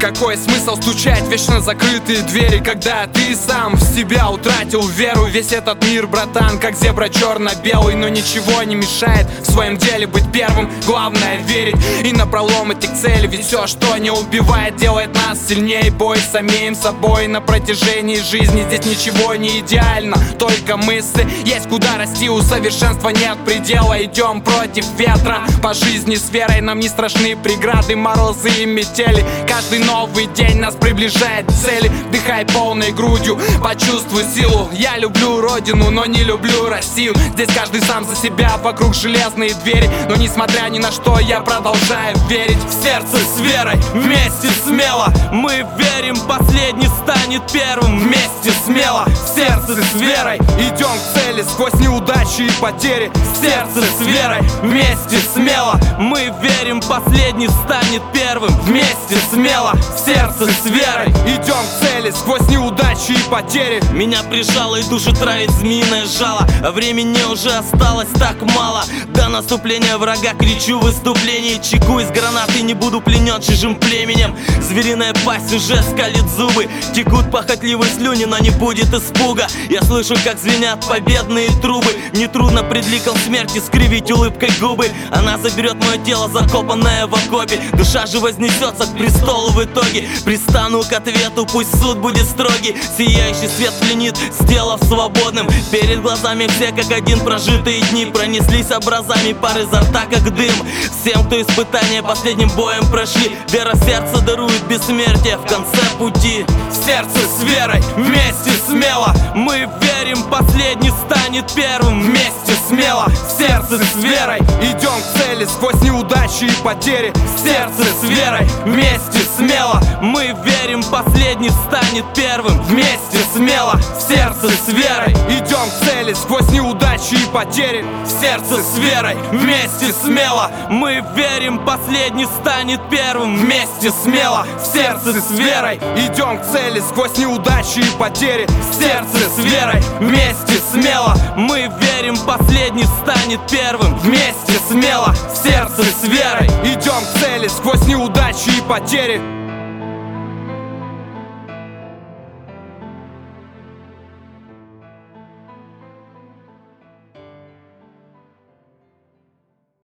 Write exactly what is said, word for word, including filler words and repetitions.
Какой смысл стучать в вечно закрытые двери, когда ты сам в себя утратил веру? Весь этот мир, братан, как зебра черно-белый, но ничего не мешает в своем деле быть первым. Главное верить и напролом идти к цели, ведь все, что не убивает, делает нас сильнее. Бой с самим собой на протяжении жизни. Здесь ничего не идеально, только мысли. Есть куда расти, у совершенства нет предела. Идем против ветра по жизни с верой. Нам не страшны преграды, морозы и метели. Каждый новый день нас приближает к цели. Вдыхай полной грудью, почувствуй силу. Я люблю родину, но не люблю Россию. Здесь каждый сам за себя, вокруг железные двери. Но несмотря ни на что, я продолжаю верить. В сердце с верой, вместе смело. Мы верим, последний станет первым. Вместе смело, в сердце с верой. Идем к цели сквозь неудачи и потери. В сердце с верой, вместе смело. Мы верим, последний станет первым. Вместе смело, в сердце с верой. Идем к цели сквозь неудачи и потери. Меня прижало и душу травит змеиное жало, а времени уже осталось так мало. До наступления врага кричу в выступлении. Чеку из гранаты, не буду пленен чужим племенем. Звериная пасть уже скалит зубы. Текут похотливые слюни, но не будет испуга. Я слышу, как звенят победные трубы. Нетрудно пред ликом смерти скривить улыбкой губы. Она заберет мое тело, закопанное в окопе. Душа же вознесется к престолу в итоге. Пристану к ответу, пусть суд будет строгий. Сияющий свет пленит, сделав свободным. Перед глазами все как один прожитые дни пронеслись образами пар изо рта, как дым. Всем, кто испытания последним боем прошли, вера в сердце дарует бессмертие в конце пути. В сердце с верой, вместе смело. Мы верим, последний станет первым. Вместе смело, в сердце с верой. Идем к цели сквозь неудачи и потери. В сердце с верой, вместе смело. Мы верим, последний станет первым. Вместе смело, в сердце с верой. Идем к цели сквозь неудачи и потери. В сердце с верой, вместе смело. Мы верим, последний станет первым. Вместе смело, в сердце с верой. Идем к цели сквозь неудачи и потери. В сердце с верой, вместе смело. Мы верим, последний станет первым. Вместе смело, в сердце с верой. Идем к цели сквозь неудачи и потери.